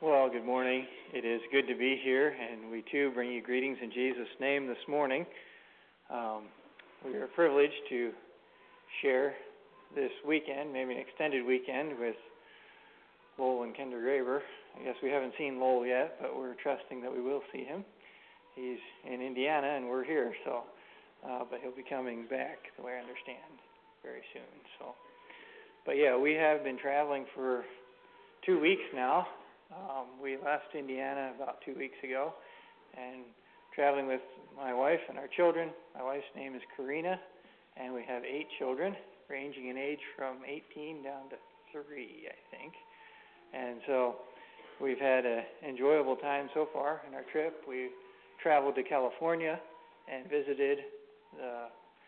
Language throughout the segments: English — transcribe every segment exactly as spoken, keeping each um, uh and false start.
Well, good morning. It is good to be here, and we too bring you greetings in Jesus' name this morning. Um, we are privileged to share this weekend, maybe an extended weekend, with Lowell and Kendra Graber. I guess we haven't seen Lowell yet, but we're trusting that we will see him. He's in Indiana, and we're here, so uh, but he'll be coming back, the way I understand, very soon. So, but yeah, we have been traveling for two weeks now. Um, we left Indiana about two weeks ago and traveling with my wife and our children. My wife's name is Karina, and we have eight children, ranging in age from eighteen down to three, I think. And so we've had an enjoyable time so far in our trip. We traveled to California and visited, the,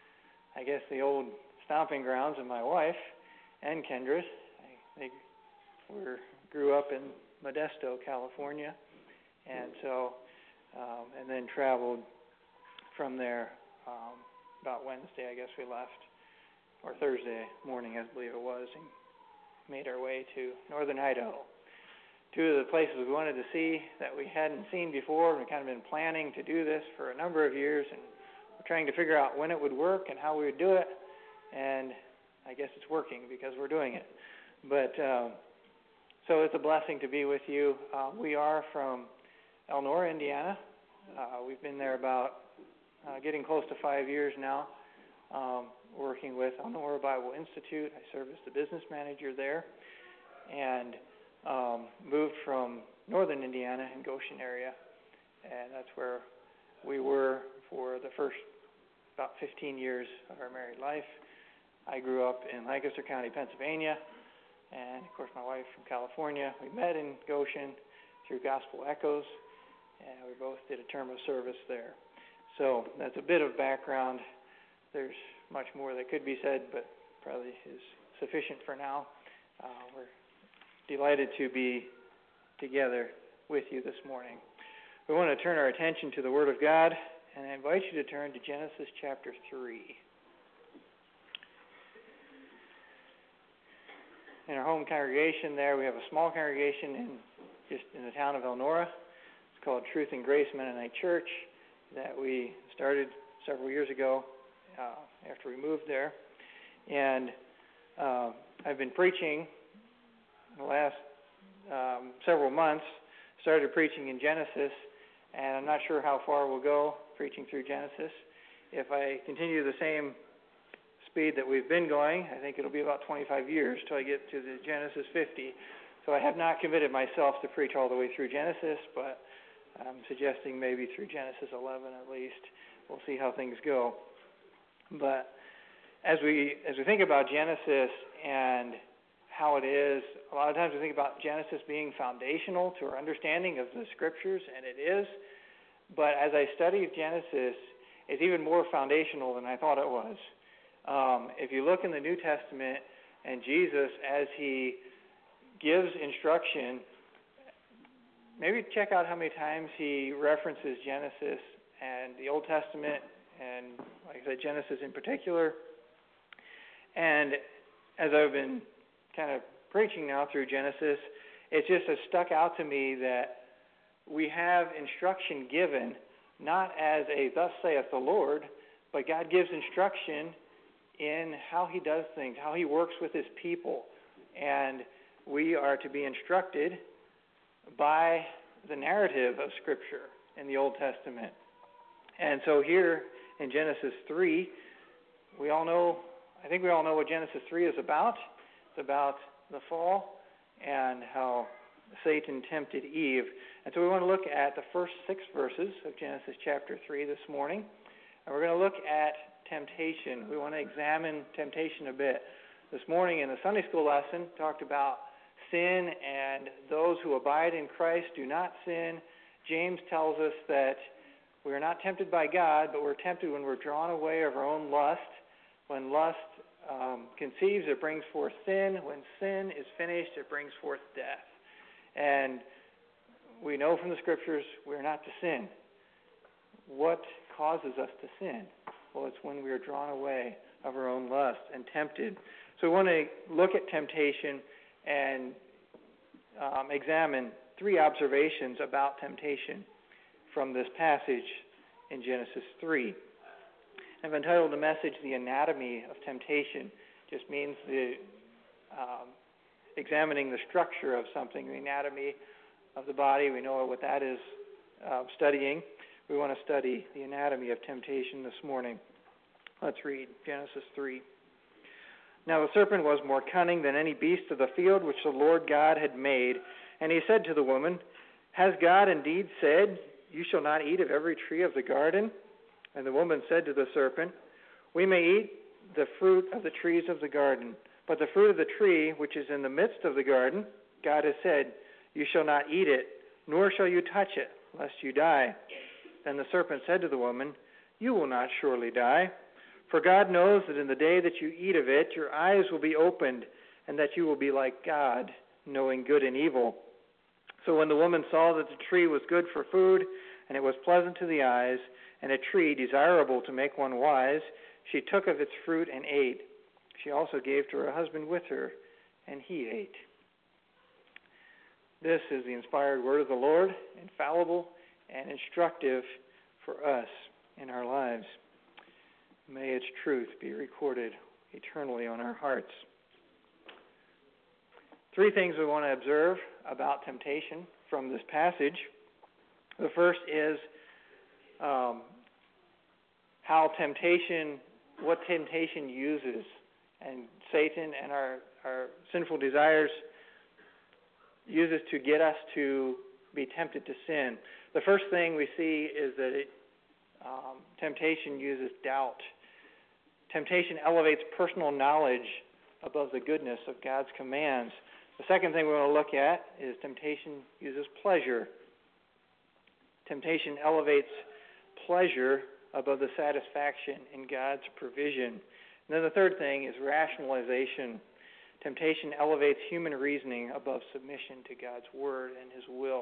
I guess, the old stomping grounds of my wife and Kendra's. I, they were grew up in Modesto, California, and so, um, and then traveled from there um, about Wednesday, I guess we left, or Thursday morning, I believe it was, and made our way to northern Idaho. Two of the places we wanted to see that we hadn't seen before, and we've kind of been planning to do this for a number of years, and we're trying to figure out when it would work and how we would do it, and I guess it's working because we're doing it. But um, So it's a blessing to be with you. Uh, we are from Elnora, Indiana. Uh, we've been there about uh, getting close to five years now, um, working with Elnora Bible Institute. I serve as the business manager there, and um, moved from northern Indiana in Goshen area, and that's where we were for the first about fifteen years of our married life. I grew up in Lancaster County, Pennsylvania. And, of course, my wife from California. We met in Goshen through Gospel Echoes, and we both did a term of service there. So that's a bit of background. There's much more that could be said, but probably is sufficient for now. Uh, we're delighted to be together with you this morning. We want to turn our attention to the Word of God, and I invite you to turn to Genesis chapter three. In our home congregation there, we have a small congregation in just in the town of Elnora. It's called Truth and Grace Mennonite Church that we started several years ago uh, after we moved there. And uh, I've been preaching the last um, several months, started preaching in Genesis, and I'm not sure how far we'll go preaching through Genesis. If I continue the same speed that we've been going, I think it'll be about twenty-five years till I get to the Genesis fifty. So I have not committed myself to preach all the way through Genesis, but I'm suggesting maybe through Genesis eleven at least. We'll see how things go. But as we as we think about Genesis and how it is, a lot of times we think about Genesis being foundational to our understanding of the Scriptures, and it is. But as I studied Genesis, it's even more foundational than I thought it was. Um, if you look in the New Testament and Jesus, as he gives instruction, maybe check out how many times he references Genesis and the Old Testament, and like I said, Genesis in particular. And as I've been kind of preaching now through Genesis, it just has stuck out to me that we have instruction given, not as a thus saith the Lord, but God gives instruction in how he does things, how he works with his people. And we are to be instructed by the narrative of Scripture in the Old Testament. And so here in Genesis three, we all know, I think we all know what Genesis three is about. It's about the fall and how Satan tempted Eve. And so we want to look at the first six verses of Genesis chapter three this morning. And we're going to look at temptation. We want to examine temptation a bit. This morning in the Sunday school lesson, talked about sin and those who abide in Christ do not sin. James tells us that we are not tempted by God, but we're tempted when we're drawn away of our own lust. When lust um, conceives, it brings forth sin. When sin is finished, it brings forth death. And we know from the Scriptures we're not to sin. What causes us to sin? Well, it's when we are drawn away of our own lust and tempted. So we want to look at temptation and um, examine three observations about temptation from this passage in Genesis three. I've entitled the message, The Anatomy of Temptation. Just means the um, examining the structure of something, the anatomy of the body. We know what that is uh, studying. We want to study the anatomy of temptation this morning. Let's read Genesis three. Now the serpent was more cunning than any beast of the field which the Lord God had made. And he said to the woman, Has God indeed said, You shall not eat of every tree of the garden? And the woman said to the serpent, We may eat the fruit of the trees of the garden, but the fruit of the tree which is in the midst of the garden, God has said, You shall not eat it, nor shall you touch it, lest you die. Then the serpent said to the woman, You will not surely die, for God knows that in the day that you eat of it, your eyes will be opened, and that you will be like God, knowing good and evil. So when the woman saw that the tree was good for food, and it was pleasant to the eyes, and a tree desirable to make one wise, she took of its fruit and ate. She also gave to her husband with her, and he ate. This is the inspired word of the Lord, infallible and instructive for us in our lives. May its truth be recorded eternally on our hearts. Three things we want to observe about temptation from this passage. The first is um, how temptation, what temptation uses, and Satan and our, our sinful desires uses to get us to be tempted to sin. The first thing we see is that it, um, temptation uses doubt. Temptation elevates personal knowledge above the goodness of God's commands. The second thing we want to look at is temptation uses pleasure. Temptation elevates pleasure above the satisfaction in God's provision. And then the third thing is rationalization. Temptation elevates human reasoning above submission to God's word and his will.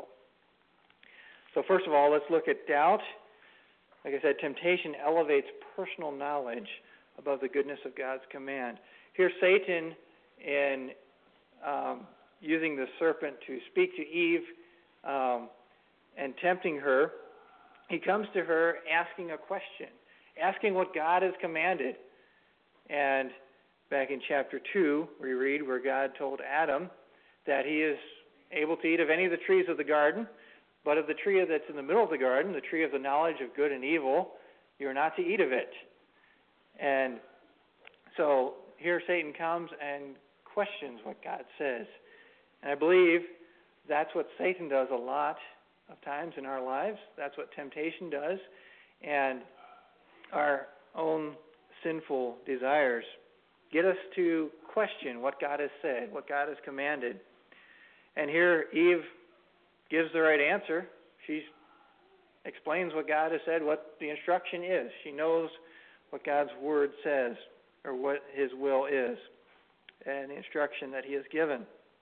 So first of all, let's look at doubt. Like I said, temptation elevates personal knowledge above the goodness of God's command. Here Satan, in um, using the serpent to speak to Eve um, and tempting her, he comes to her asking a question, asking what God has commanded. And back in chapter two, we read where God told Adam that he is able to eat of any of the trees of the garden, but of the tree that's in the middle of the garden, the tree of the knowledge of good and evil, you're not to eat of it. And so here Satan comes and questions what God says. And I believe that's what Satan does a lot of times in our lives. That's what temptation does. And our own sinful desires get us to question what God has said, what God has commanded. And here Eve gives the right answer. She explains what God has said, what the instruction is. She knows what God's word says, or what his will is, and the instruction that he has given.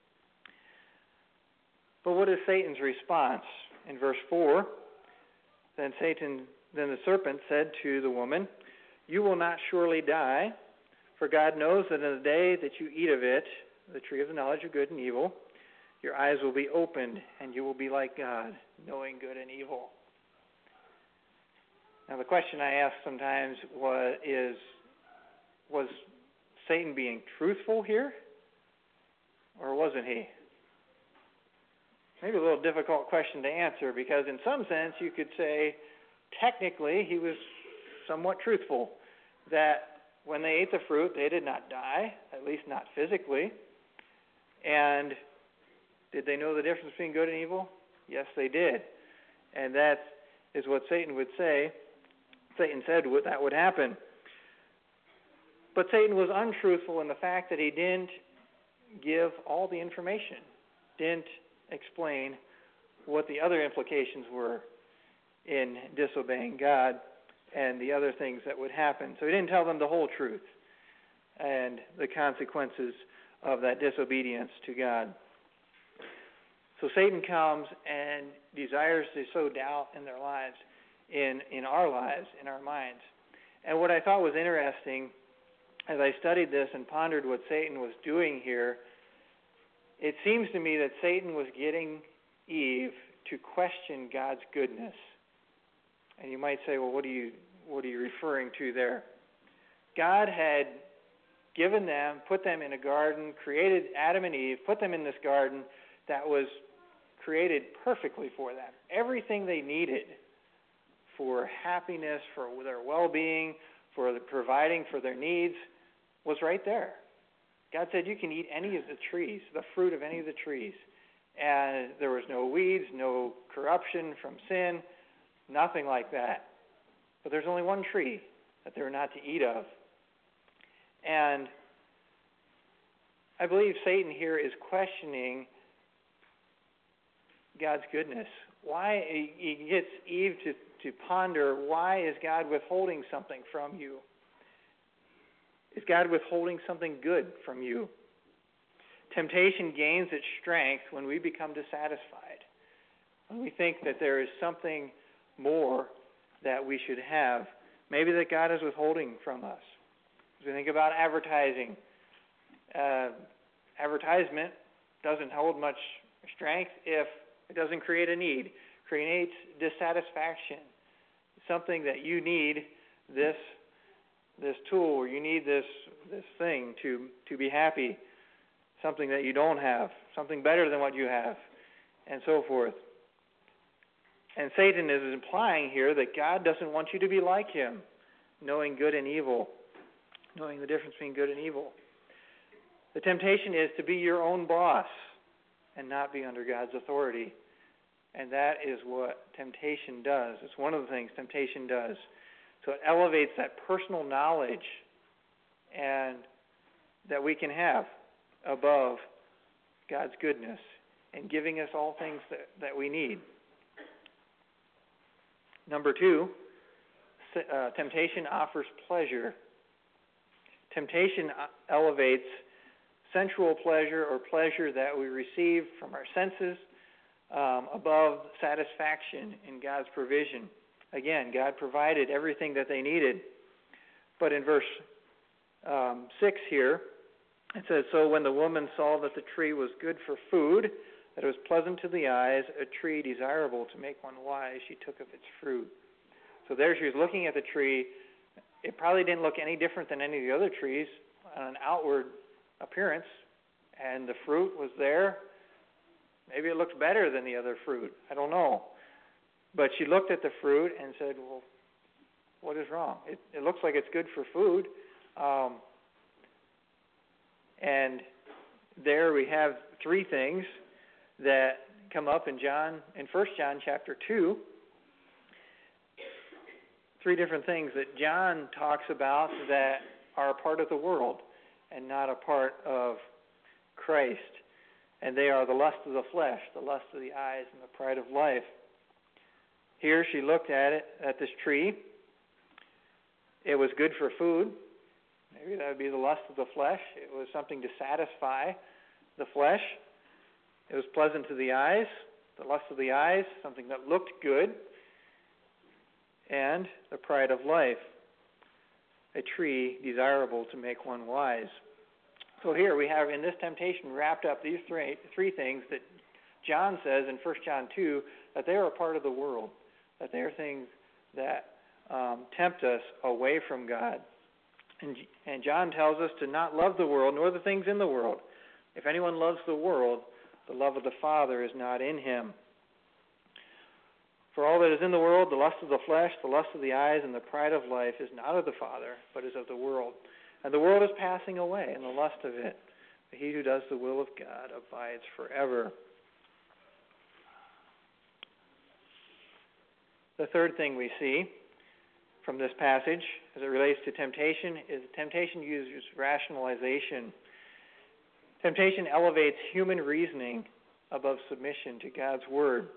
But what is Satan's response? In verse four, then Satan, then the serpent said to the woman, You will not surely die, for God knows that in the day that you eat of it, the tree of the knowledge of good and evil, your eyes will be opened, and you will be like God, knowing good and evil. Now the question I ask sometimes was, is, was Satan being truthful here, or wasn't he? Maybe a little difficult question to answer, because in some sense you could say technically he was somewhat truthful, that when they ate the fruit they did not die, at least not physically. And did they know the difference between good and evil? Yes, they did. And that is what Satan would say. Satan said that would happen. But Satan was untruthful in the fact that he didn't give all the information, didn't explain what the other implications were in disobeying God and the other things that would happen. So he didn't tell them the whole truth and the consequences of that disobedience to God. So Satan comes and desires to sow doubt in their lives, in, in our lives, in our minds. And what I thought was interesting, as I studied this and pondered what Satan was doing here, it seems to me that Satan was getting Eve to question God's goodness. And you might say, well, what are you what are you referring to there? God had given them, put them in a garden, created Adam and Eve, put them in this garden that was created perfectly for them. Everything they needed for happiness, for their well-being, for the providing for their needs was right there. God said you can eat any of the trees, the fruit of any of the trees. And there was no weeds, no corruption from sin, nothing like that. But there's only one tree that they were not to eat of. And I believe Satan here is questioning God's goodness. Why he gets Eve to, to ponder, why is God withholding something from you? Is God withholding something good from you? Temptation gains its strength when we become dissatisfied, when we think that there is something more that we should have, maybe that God is withholding from us. As we think about advertising, uh, advertisement doesn't hold much strength if it doesn't create a need, creates dissatisfaction, something that you need this this tool, or you need this this thing to to be happy, something that you don't have, something better than what you have, and so forth. And Satan is implying here that God doesn't want you to be like him, knowing good and evil, knowing the difference between good and evil. The temptation is to be your own boss and not be under God's authority. And that is what temptation does. It's one of the things temptation does. So it elevates that personal knowledge and that we can have above God's goodness and giving us all things that, that we need. Number two, uh, temptation offers pleasure. Temptation elevates sensual pleasure or pleasure that we receive from our senses um, above satisfaction in God's provision. Again, God provided everything that they needed. But in verse um, six here, it says, "So when the woman saw that the tree was good for food, that it was pleasant to the eyes, a tree desirable to make one wise, she took of its fruit." So there she was looking at the tree. It probably didn't look any different than any of the other trees on an outward appearance, and the fruit was there. Maybe it looks better than the other fruit. I don't know. But she looked at the fruit and said, well, what is wrong? It, it looks like it's good for food. Um, and there we have three things that come up in John, in First John chapter two. Three different things that John talks about that are a part of the world and not a part of Christ. And they are the lust of the flesh, the lust of the eyes, and the pride of life. Here she looked at it, at this tree. It was good for food. Maybe that would be the lust of the flesh. It was something to satisfy the flesh. It was pleasant to the eyes, the lust of the eyes, something that looked good. And the pride of life, a tree desirable to make one wise. So here we have in this temptation wrapped up these three, three things that John says in First John two that they are a part of the world, that they are things that um, tempt us away from God. And, and John tells us to not love the world nor the things in the world. If anyone loves the world, the love of the Father is not in him. For all that is in the world, the lust of the flesh, the lust of the eyes, and the pride of life is not of the Father, but is of the world. And the world is passing away, and the lust of it. But he who does the will of God abides forever. The third thing we see from this passage, as it relates to temptation, is temptation uses rationalization. Temptation elevates human reasoning above submission to God's word.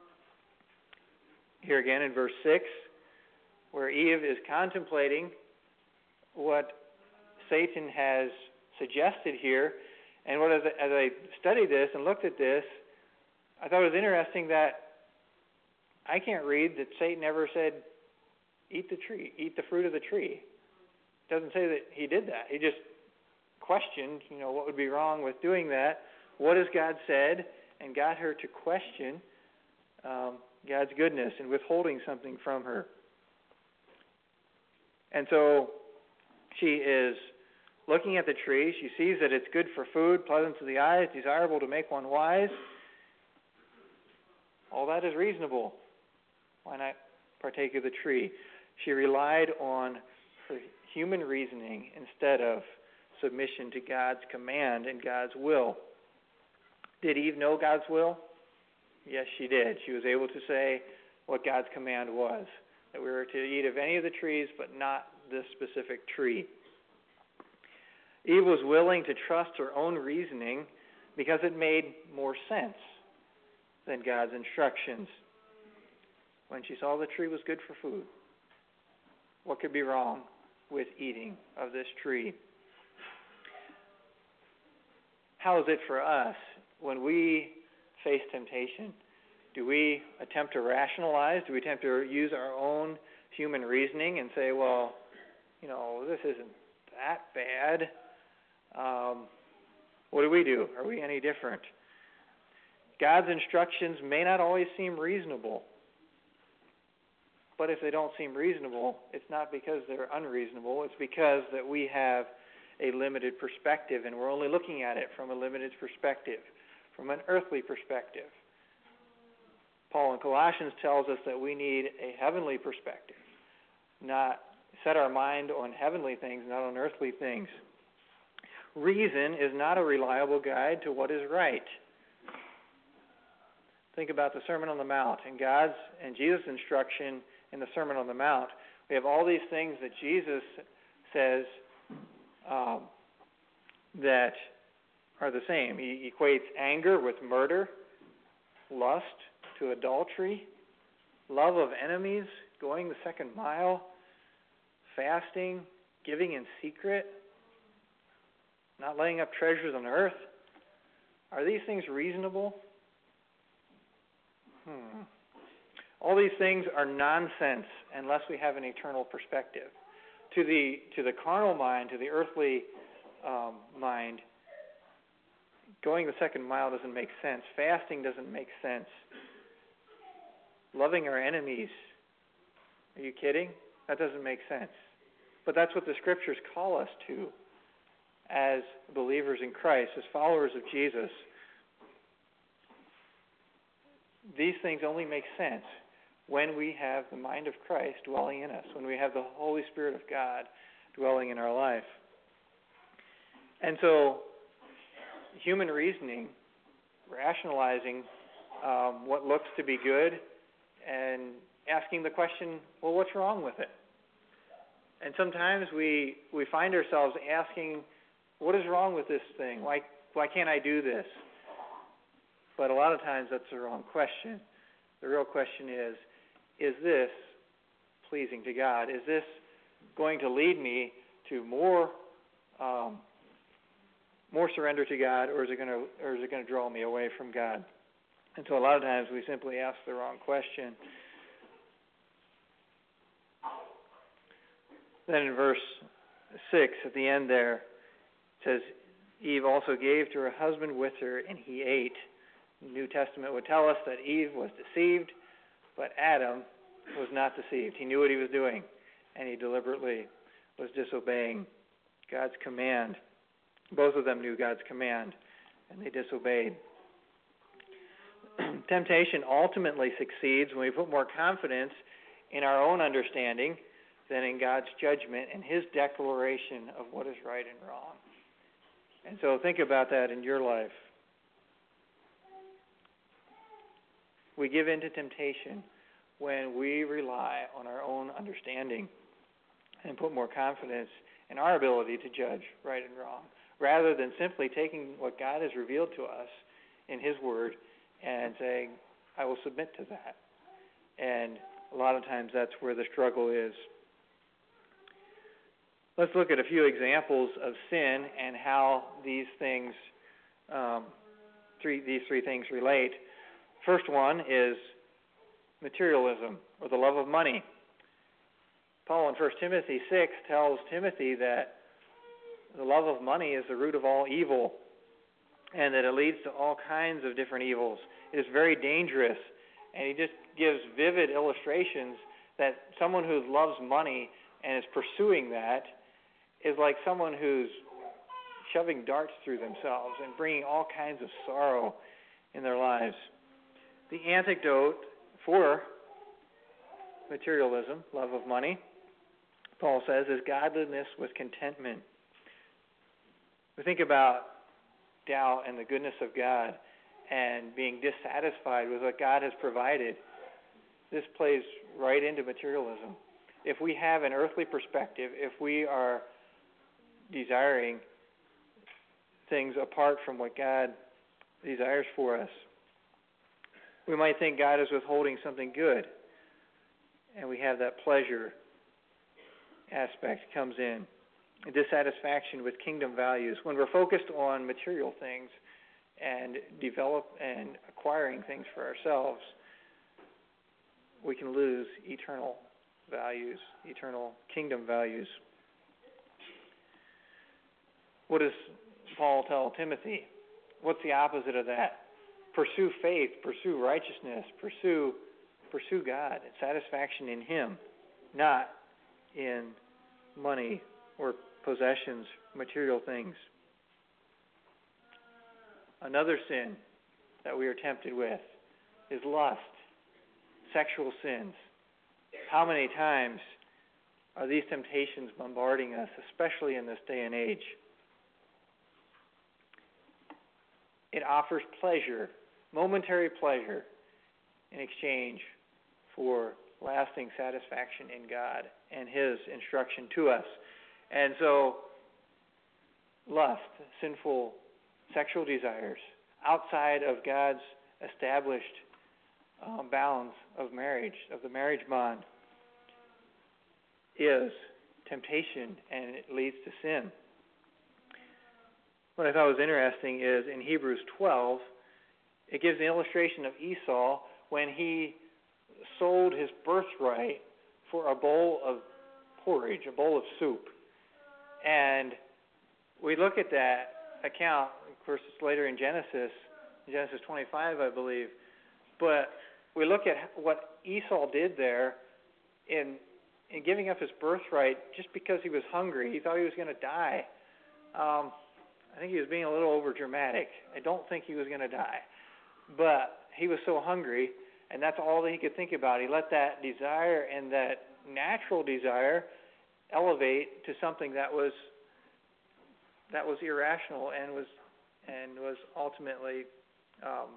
Here again in verse six, where Eve is contemplating what Satan has suggested here, and what as I, as I studied this and looked at this, I thought it was interesting that I can't read that Satan ever said, eat the tree, eat the fruit of the tree. It doesn't say that he did that. He just questioned, you know, what would be wrong with doing that. What has God said? and got her to question um, God's goodness and withholding something from her. And so she is looking at the tree. She sees that it's good for food, pleasant to the eyes, desirable to make one wise. All that is reasonable. Why not partake of the tree? She relied on her human reasoning instead of submission to God's command and God's will. Did Eve know God's will? Yes, she did. She was able to say what God's command was, that we were to eat of any of the trees, but not this specific tree. Eve was willing to trust her own reasoning because it made more sense than God's instructions. When she saw the tree was good for food, what could be wrong with eating of this tree? How is it for us when we face temptation? Do we attempt to rationalize? Do we attempt to use our own human reasoning and say, well, you know, this isn't that bad? Um, what do we do? Are we any different? God's instructions may not always seem reasonable. But if they don't seem reasonable, it's not because they're unreasonable. It's because that we have a limited perspective, and we're only looking at it from a limited perspective, from an earthly perspective. Paul in Colossians tells us that we need a heavenly perspective, not set our mind on heavenly things, not on earthly things. Reason is not a reliable guide to what is right. Think about the Sermon on the Mount and God's and Jesus' instruction in the Sermon on the Mount. We have all these things that Jesus says um, that are the same. He equates anger with murder, lust to adultery, love of enemies, going the second mile, fasting, giving in secret, not laying up treasures on earth. Are these things reasonable? Hmm. All these things are nonsense unless we have an eternal perspective. To the to the carnal mind, to the earthly um, mind, going the second mile doesn't make sense. Fasting doesn't make sense. Loving our enemies, are you kidding? That doesn't make sense. But that's what the Scriptures call us to as believers in Christ, as followers of Jesus. These things only make sense when we have the mind of Christ dwelling in us, when we have the Holy Spirit of God dwelling in our life. And so, human reasoning, rationalizing um, what looks to be good, and asking the question, well, what's wrong with it? And sometimes we we find ourselves asking, what is wrong with this thing? Why why can't I do this? But a lot of times that's the wrong question. The real question is, is this pleasing to God? Is this going to lead me to more um, more surrender to God, or is it going to or is it going to draw me away from God? And so a lot of times we simply ask the wrong question. Then in verse six, at the end there, it says, Eve also gave to her husband with her, and he ate. The New Testament would tell us that Eve was deceived, but Adam was not deceived. He knew what he was doing, and he deliberately was disobeying God's command. Both of them knew God's command, and they disobeyed. Temptation ultimately succeeds when we put more confidence in our own understanding than in God's judgment and His declaration of what is right and wrong. And so think about that in your life. We give in to temptation when we rely on our own understanding and put more confidence in our ability to judge right and wrong, rather than simply taking what God has revealed to us in His Word and saying, I will submit to that. And a lot of times that's where the struggle is. Let's look at a few examples of sin and how these things, um, three, these three things relate. First one is materialism, or the love of money. Paul in First Timothy six tells Timothy that the love of money is the root of all evil. and that it leads to all kinds of different evils. It is very dangerous, and he just gives vivid illustrations that someone who loves money and is pursuing that is like someone who's shoving darts through themselves and bringing all kinds of sorrow in their lives. The antidote for materialism, love of money, Paul says, is godliness with contentment. We think about doubt and the goodness of God and being dissatisfied with what God has provided. This plays right into materialism. If we have an earthly perspective, if we are desiring things apart from what God desires for us, we might think God is withholding something good, and we have that pleasure aspect comes in. A dissatisfaction with kingdom values. When we're focused on material things and develop and acquiring things for ourselves, we can lose eternal values, eternal kingdom values. What does Paul tell Timothy? What's the opposite of that? Pursue faith, pursue righteousness, pursue pursue God and satisfaction in Him, not in money or possessions, material things. Another sin that we are tempted with is lust, sexual sins. How many times are these temptations bombarding us, especially in this day and age? It offers pleasure, momentary pleasure, in exchange for lasting satisfaction in God and His instruction to us. And so, lust, sinful sexual desires, outside of God's established um, bounds of marriage, of the marriage bond, is temptation, and it leads to sin. What I thought was interesting is in Hebrews twelve, it gives an illustration of Esau when he sold his birthright for a bowl of porridge, a bowl of soup. And we look at that account, of course it's later in Genesis, Genesis twenty-five, I believe, but we look at what Esau did there in in giving up his birthright just because he was hungry. He thought he was going to die. Um, I think he was being a little over dramatic. I don't think he was going to die. But he was so hungry, and that's all that he could think about. He let that desire and that natural desire elevate to something that was that was irrational and was and was ultimately um,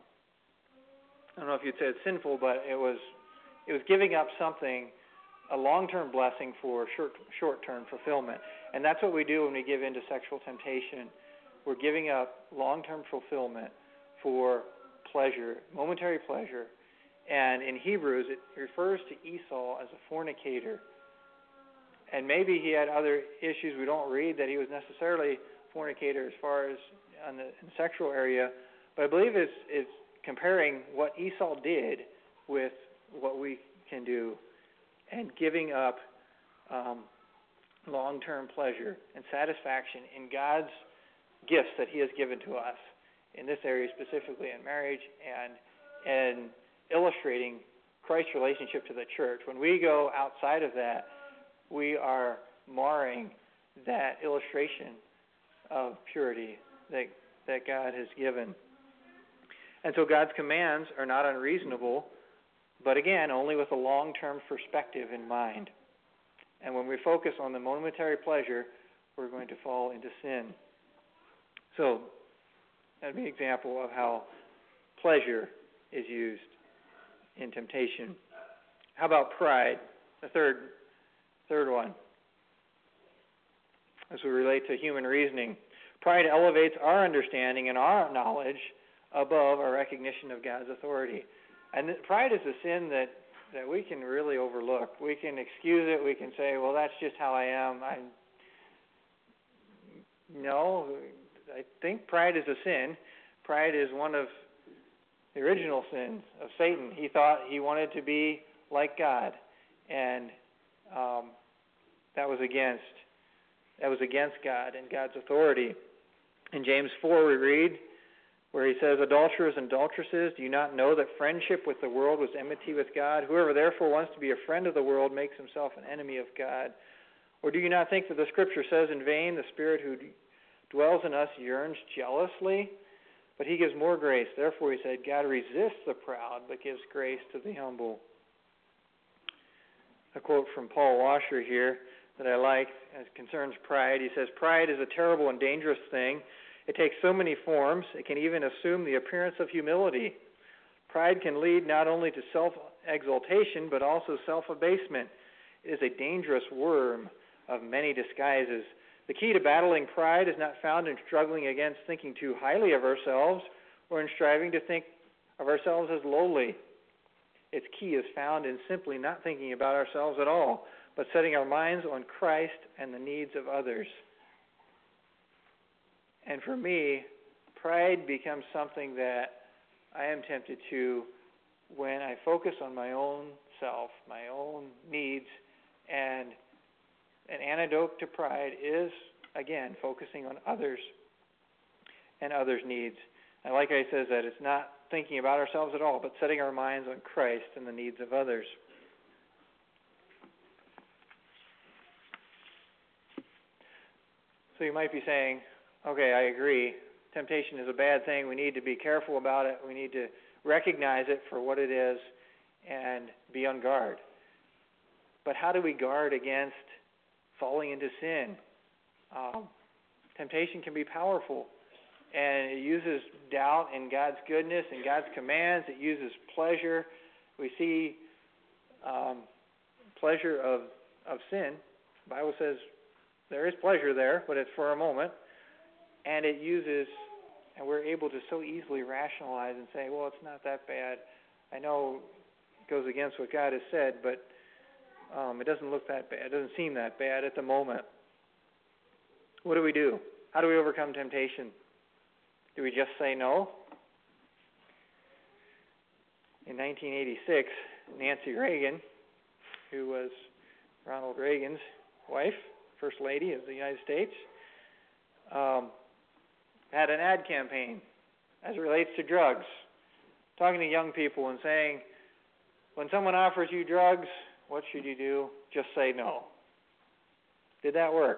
I don't know if you'd say it's sinful, but it was it was giving up something, a long-term blessing for short short-term fulfillment. And that's what we do when we give in to sexual temptation. We're giving up long-term fulfillment for pleasure, momentary pleasure. And in Hebrews, it refers to Esau as a fornicator. And maybe he had other issues we don't read that he was necessarily a fornicator as far as on the, in the sexual area. But I believe it's, it's comparing what Esau did with what we can do and giving up um, long-term pleasure and satisfaction in God's gifts that He has given to us in this area, specifically in marriage, and and illustrating Christ's relationship to the church. When we go outside of that, we are marring that illustration of purity that that God has given. And so God's commands are not unreasonable, but again, only with a long-term perspective in mind. And when we focus on the momentary pleasure, we're going to fall into sin. So that'd be an example of how pleasure is used in temptation. How about pride? The third, third one, as we relate to human reasoning. Pride elevates our understanding and our knowledge above our recognition of God's authority. And pride is a sin that, that we can really overlook. We can excuse it. We can say, well, that's just how I am. I No, I think pride is a sin. Pride is one of the original sins of Satan. He thought he wanted to be like God, and um, that was against that was against God and God's authority. In James four, we read, where he says, adulterers and adulteresses, do you not know that friendship with the world was enmity with God? Whoever therefore wants to be a friend of the world makes himself an enemy of God. Or do you not think that the Scripture says in vain, the Spirit who dwells in us yearns jealously? But he gives more grace. Therefore, he said, God resists the proud, but gives grace to the humble. A quote from Paul Washer here that I like as concerns pride. He says, pride is a terrible and dangerous thing. It takes so many forms. It can even assume the appearance of humility. Pride can lead not only to self-exaltation, but also self-abasement. It is a dangerous worm of many disguises. The key to battling pride is not found in struggling against thinking too highly of ourselves or in striving to think of ourselves as lowly. Its key is found in simply not thinking about ourselves at all, but setting our minds on Christ and the needs of others. And for me, pride becomes something that I am tempted to when I focus on my own self, my own needs, and an antidote to pride is, again, focusing on others and others' needs. And like I said, that it's not thinking about ourselves at all, but setting our minds on Christ and the needs of others. So you might be saying, okay, I agree. Temptation is a bad thing. We need to be careful about it. We need to recognize it for what it is and be on guard. But how do we guard against falling into sin? Um, temptation can be powerful, and it uses doubt in God's goodness and God's commands. It uses pleasure. We see um, pleasure of, of sin. The Bible says there is pleasure there, but it's for a moment. And it uses, and we're able to so easily rationalize and say, well, it's not that bad. I know it goes against what God has said, but um, it doesn't look that bad. It doesn't seem that bad at the moment. What do we do? How do we overcome temptation? Do we just say no? In nineteen eighty-six, Nancy Reagan, who was Ronald Reagan's wife, First Lady of the United States, um, had an ad campaign as it relates to drugs, talking to young people and saying, when someone offers you drugs, what should you do? Just say no. Did that work?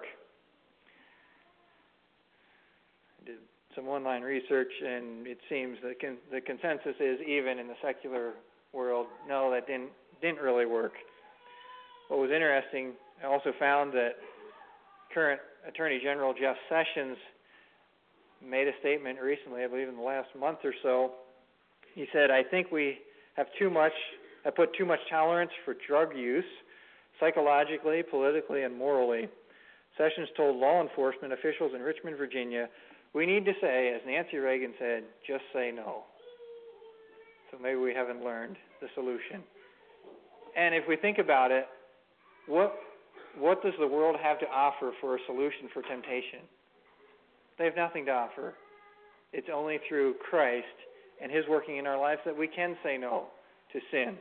I did some online research, and it seems that con- the consensus is, even in the secular world, no, that didn't didn't really work. What was interesting, I also found that current Attorney General Jeff Sessions made a statement recently, I believe in the last month or so. He said, I think we have too much, I put too much tolerance for drug use, psychologically, politically, and morally. Sessions told law enforcement officials in Richmond, Virginia, we need to say, as Nancy Reagan said, just say no. So maybe we haven't learned the solution. And if we think about it, what what does the world have to offer for a solution for temptation? They have nothing to offer. It's only through Christ and His working in our lives that we can say no to sin.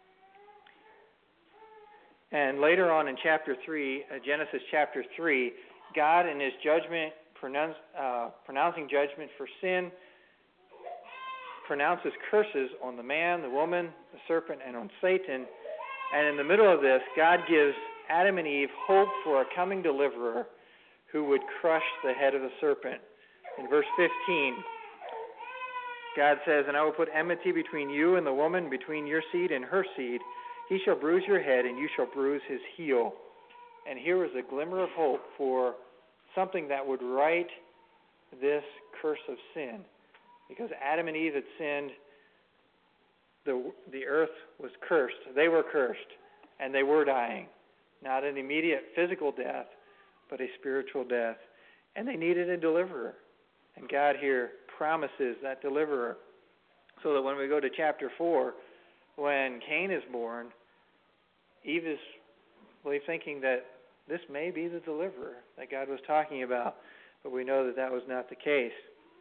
And later on in chapter three, uh, Genesis chapter three, God in His judgment, pronounce, uh, pronouncing judgment for sin, pronounces curses on the man, the woman, the serpent, and on Satan. And in the middle of this, God gives Adam and Eve hope for a coming deliverer who would crush the head of the serpent. In verse fifteen, God says, and I will put enmity between you and the woman, between your seed and her seed. He shall bruise your head, and you shall bruise his heel. And here is a glimmer of hope for something that would right this curse of sin. Because Adam and Eve had sinned, the the earth was cursed. They were cursed, and they were dying. Not an immediate physical death, but a spiritual death. And they needed a deliverer. And God here promises that deliverer. So that when we go to chapter four, when Cain is born, Eve is really thinking that this may be the deliverer that God was talking about. But we know that that was not the case.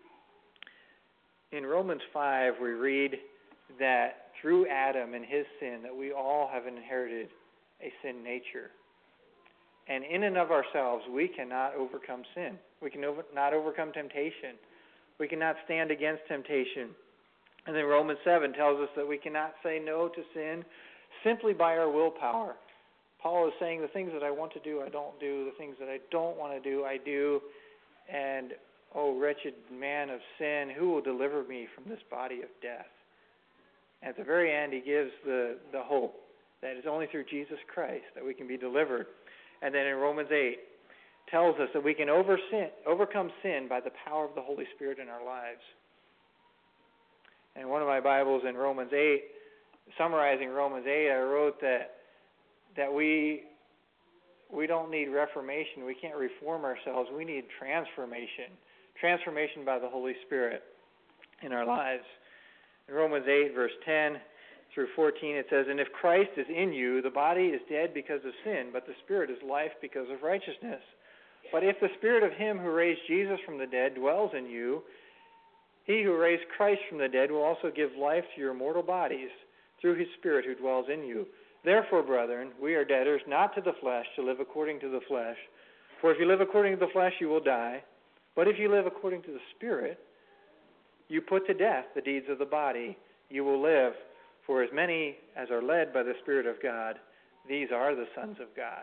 In Romans five, we read that through Adam and his sin, that we all have inherited a sin nature. And in and of ourselves, we cannot overcome sin. We can over, not overcome temptation. We cannot stand against temptation. And then Romans seven tells us that we cannot say no to sin simply by our willpower. Paul is saying the things that I want to do, I don't do. The things that I don't want to do, I do. And, oh, wretched man of sin, who will deliver me from this body of death? At the very end, he gives the, the hope that it's only through Jesus Christ that we can be delivered. And then in Romans eight, tells us that we can over sin, overcome sin by the power of the Holy Spirit in our lives. And in one of my Bibles in Romans eight, summarizing Romans eight, I wrote that that we we don't need reformation. We can't reform ourselves. We need transformation. Transformation by the Holy Spirit in our lives. In Romans eight, verse ten through fourteen, it says, "And if Christ is in you, the body is dead because of sin, but the Spirit is life because of righteousness. But if the Spirit of him who raised Jesus from the dead dwells in you, he who raised Christ from the dead will also give life to your mortal bodies through his Spirit who dwells in you. Therefore, brethren, we are debtors not to the flesh to live according to the flesh. For if you live according to the flesh, you will die. But if you live according to the Spirit, you put to death the deeds of the body. You will live. For as many as are led by the Spirit of God, these are the sons of God."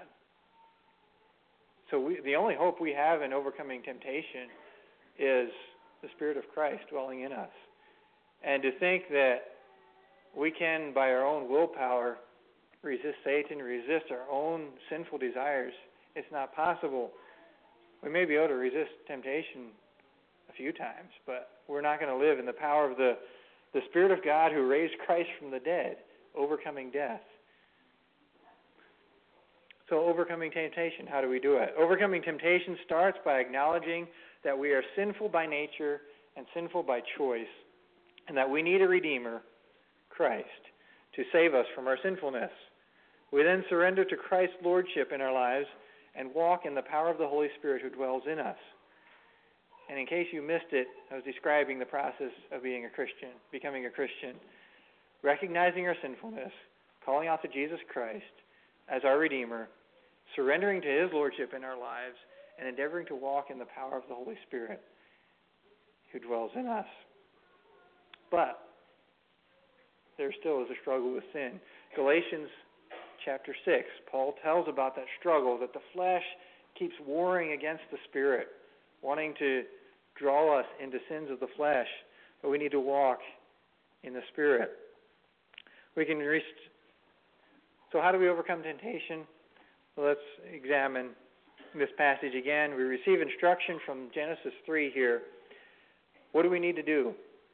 So we, the only hope we have in overcoming temptation is the Spirit of Christ dwelling in us. And to think that we can, by our own willpower, resist Satan, resist our own sinful desires, it's not possible. We may be able to resist temptation a few times, but we're not going to live in the power of the, the Spirit of God who raised Christ from the dead, overcoming death. So overcoming temptation, how do we do it? Overcoming temptation starts by acknowledging that we are sinful by nature and sinful by choice, and that we need a Redeemer, Christ, to save us from our sinfulness. We then surrender to Christ's lordship in our lives and walk in the power of the Holy Spirit who dwells in us. And in case you missed it, I was describing the process of being a Christian, becoming a Christian, recognizing our sinfulness, calling out to Jesus Christ as our Redeemer, surrendering to his lordship in our lives, and endeavoring to walk in the power of the Holy Spirit who dwells in us. But there still is a struggle with sin. Galatians chapter six, Paul tells about that struggle, that the flesh keeps warring against the Spirit, wanting to draw us into sins of the flesh, but we need to walk in the Spirit. We can reach. So how do we overcome temptation? Well, let's examine this passage again. We receive instruction from Genesis three here. What do we need to do?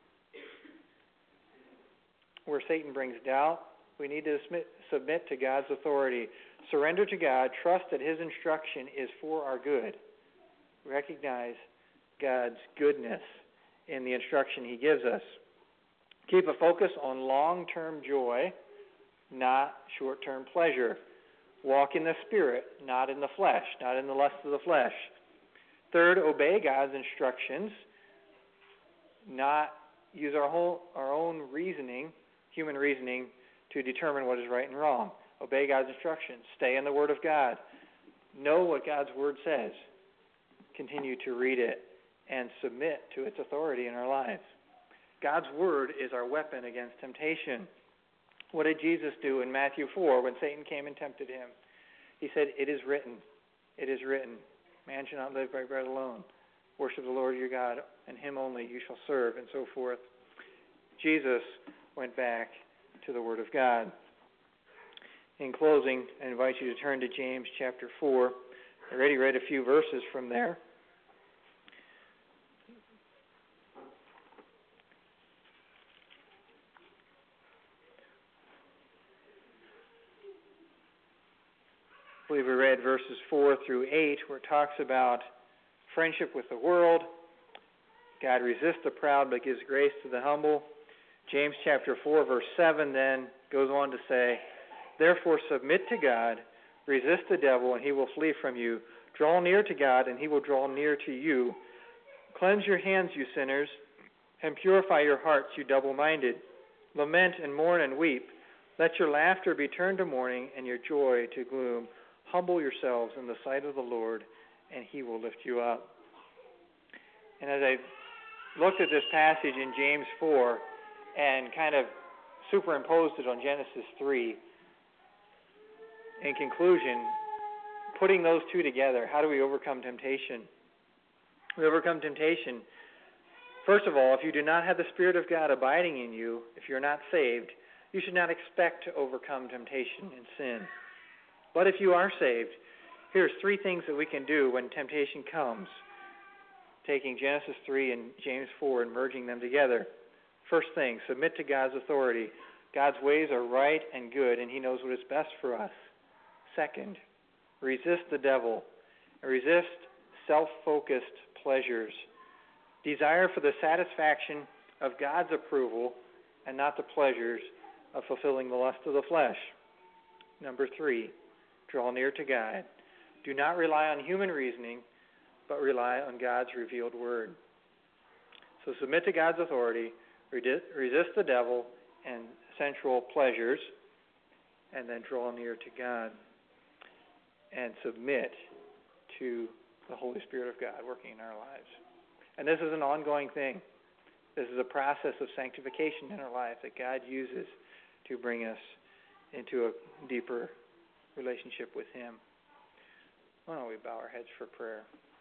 Where Satan brings doubt, we need to submit to God's authority. Surrender to God. Trust that his instruction is for our good. Recognize God's goodness in the instruction he gives us. Keep a focus on long-term joy, not short-term pleasure. Walk in the Spirit, not in the flesh, not in the lust of the flesh. Third, obey God's instructions, not use our whole, our own reasoning, human reasoning, to determine what is right and wrong. Obey God's instructions. Stay in the Word of God. Know what God's Word says. Continue to read it and submit to its authority in our lives. God's Word is our weapon against temptation. What did Jesus do in Matthew four when Satan came and tempted him? He said, "It is written, it is written, man shall not live by bread alone. Worship the Lord your God, and him only you shall serve," and so forth. Jesus went back to the Word of God. In closing, I invite you to turn to James chapter four. I already read a few verses from there. I believe we read verses four through eight, where it talks about friendship with the world. God resists the proud but gives grace to the humble. James chapter four, verse seven then goes on to say, "Therefore submit to God, resist the devil, and he will flee from you. Draw near to God, and he will draw near to you. Cleanse your hands, you sinners, and purify your hearts, you double-minded. Lament and mourn and weep. Let your laughter be turned to mourning, and your joy to gloom. Humble yourselves in the sight of the Lord, and he will lift you up." And as I looked at this passage in James four and kind of superimposed it on Genesis three. In conclusion, putting those two together, how do we overcome temptation? We overcome temptation. First of all, if you do not have the Spirit of God abiding in you, if you're not saved, you should not expect to overcome temptation and sin. But if you are saved, here's three things that we can do when temptation comes, taking Genesis three and James four and merging them together. First thing, submit to God's authority. God's ways are right and good, and He knows what is best for us. Second, resist the devil. Resist self-focused pleasures. Desire for the satisfaction of God's approval and not the pleasures of fulfilling the lust of the flesh. Number three, draw near to God. Do not rely on human reasoning, but rely on God's revealed word. So submit to God's authority, resist the devil and sensual pleasures, and then draw near to God and submit to the Holy Spirit of God working in our lives. And this is an ongoing thing. This is a process of sanctification in our life that God uses to bring us into a deeper relationship with Him. Why don't we bow our heads for prayer?